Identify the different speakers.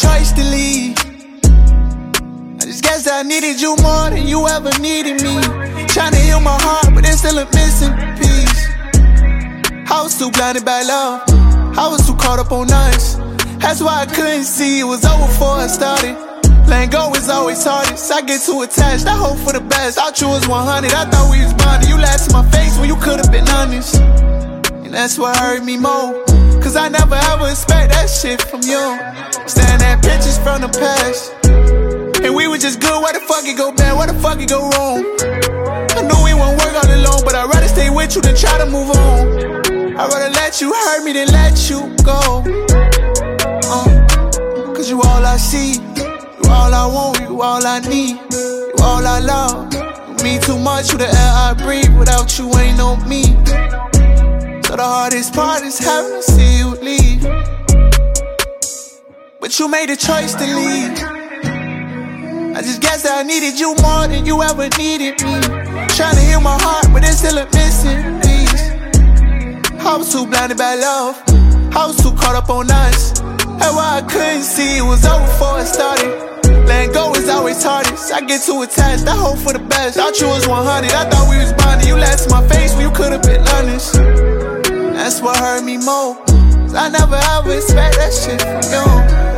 Speaker 1: choice to leave. I just guess I needed you more than you ever needed me. Tryna heal my heart, but there's still a missing piece. I was too blinded by love, I was too caught up on us. That's why I couldn't see it was over before I started. Letting go is always hardest. I get too attached, I hope for the best. Thought you was 100, I thought we was bonded. You laughed in my face when you could've been honest. And that's what hurt me more, cause I never ever expect that shit from you. Staring at pictures from the past, and we were just good. Where the fuck it go bad, where the fuck it go wrong? I knew we wouldn't work all alone, but I'd rather stay with you than try to move on. I'd rather let you hurt me than let you go. Cause you all I see, you all I want, you all I need, you all I love. You mean too much, you the air I breathe. Without you ain't no me. So the hardest part is having to see you leave. But you made a choice to leave. I just guess that I needed you more than you ever needed me. Tryna heal my heart, but there's still a missing piece. I was too blinded by love, I was too caught up on us. That's why I couldn't see it was over before it started. Letting go is always hardest. I get too attached, I hope for the best. Thought you was 100, I thought we was bonded. You laughed in my face when you could've been honest. That's what hurt me more, cause I never ever expect that shit from you.